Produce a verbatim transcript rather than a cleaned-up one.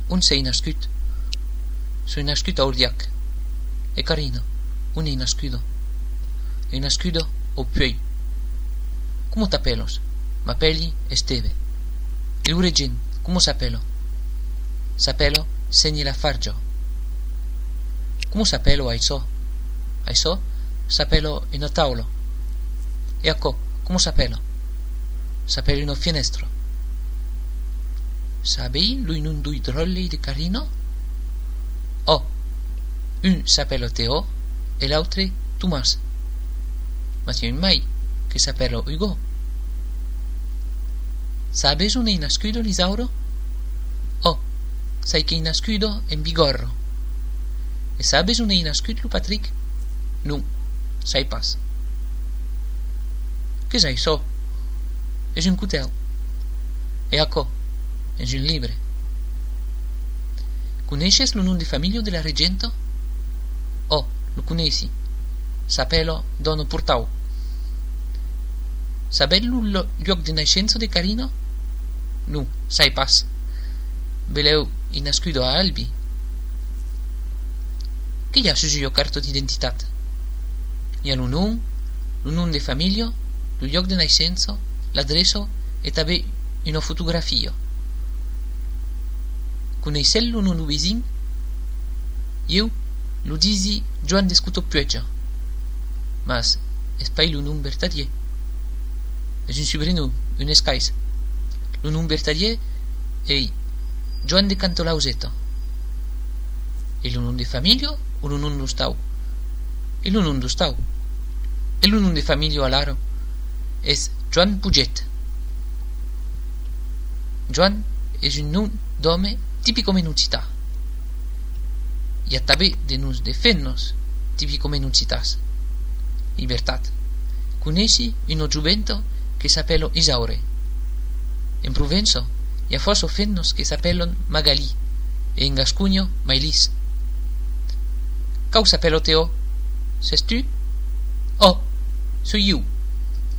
un sei nascut. Soy nascut a Ordiac. E Carino, un è nascudo. È nascudo o Puey. Como t'apelos? M'apelli Esteve. Il regin, como s'apelo? S'apelo Segni la Fargio. Como s'apelo Aisò? Aisò s'apelo in a taulo. E acco, como s'apelo? S'apelo in a finestra. Sabei lui nun dui drolli de Carino? Oh, un s'apelo Teo e l'altre Tomas. Ma tiens mai che s'apelo Ugo. Sabes un è nascudo l'Isauro? Oh, sai che è nascudo en Bigorro. E sabes un è nascudo Patrick? Non, sai pas. Che sai so? Es un cutel. E acco, es un libre. Conosces lo nom de famiglia della Regento? Oh, lo conesi. S'apelo Dono Purtau. Sabello lo lloc de nascenza de Carino? Nu, sai pas. Beleu in nascudo a Albi. Che hi ha sus io carta d'identitat? Hi ha lo nom, lo nom de famiglia, lo lloc de nascenza, l'adresso e també una fotografia. Coneissel lo nom visin? Io lo disi Joan d'Escuto Puegia. Mas es pai lo nom vertadier. Es un sobrenom, un escais. Lo nom vertadier è Joan de Cantolauseto. E lo nom de famiglia o lo nom do stau? E lo nom do stau. E lo nom de famiglia alaro es Joan Puget. Joan es un nom d'home tipico menucità. Hi ha també de noms de fennos tipico menucitas. Libertat. Coneixi uno giuvento che s'apelo Isaure. In Provenzo hi ha força fennos che s'apelon Magalí e in Gascugno Mailis. Cau s'apelo Teo? Ses tu? Oh, soy io.